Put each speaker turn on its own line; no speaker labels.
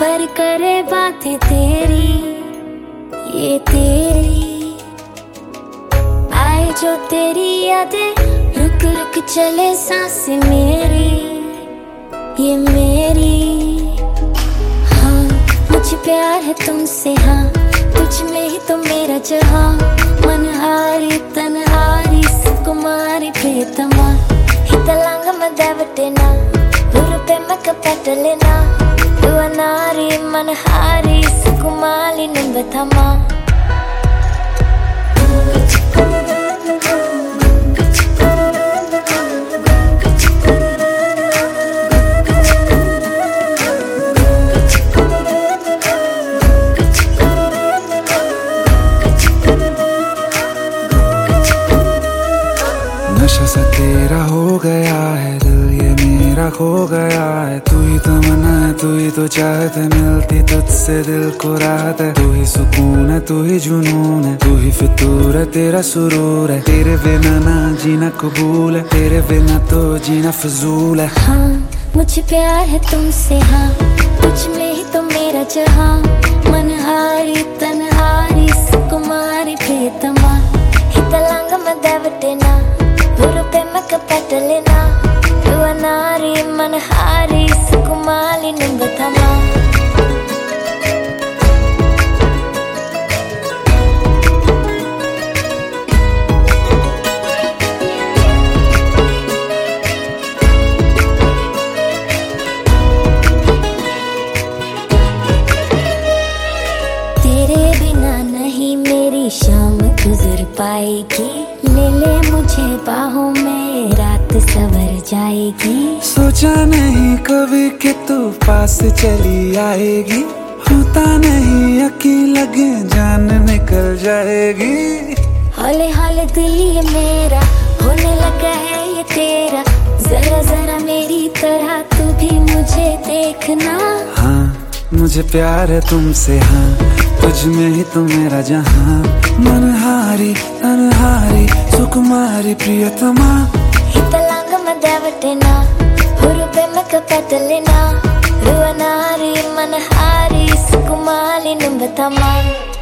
भर करे बातें तेरी, ये तेरी आए जो तेरी यादें, रुक रुक चले सांसें मेरी, ये मेरी। हाँ मुझे प्यार है तुमसे, हाँ तुझ में ही तो मेरा जहाँ, मनहारी तनहारी सुकुमारी प्रियतमा, हितलांग मदवटेना उरुपेमक पटलेना, दुवनारी मनहारी सुकुमाली निंबथमा।
नशा सा तेरा हो गया है दिल, ये मेरा खो गया है। तू ही तमन्ना है, तू ही तो चाहत है, मिलती तुझसे दिल को राहत है। तू ही सुकून है, तू ही जुनून है, तू ही फितूर है, तेरा सुरूर है। तेरे बिना ना जीना कबूल है, तेरे बिना तो जीना फजूल है।
हाँ मुझे प्यार है तुमसे, हाँ तुझ में ही तो मेरा जहाँ, मनहारी तनहारी सुकुमारी प्रियतमा, हितलांग मदवटेना उरुपेमक पटलेना, दुवनारी मनहारी सुकुमाली निंबथमा। तेरे बिना नहीं मेरी शाम गुजर पाएगी, ले ले मुझे बाहों में रात सवर जाएगी।
सोचा नहीं कभी कि तू पास चली आएगी, होता नहीं यकीन लगे जान निकल जाएगी।
हौले हौले दिल ये मेरा होने लगा है ये तेरा, जरा जरा मेरी तरह तू भी मुझे देखना।
हाँ मुझे प्यार है तुमसे, हाँ तुझ में ही तो मेरा जहाँ, मनहारी तनहारी सुकुमारी प्रियतमा,
हितलांग मदवटेना उरुपेमक पटलेना, दुवनारी मनहारी सुकुमाली निंबथमा।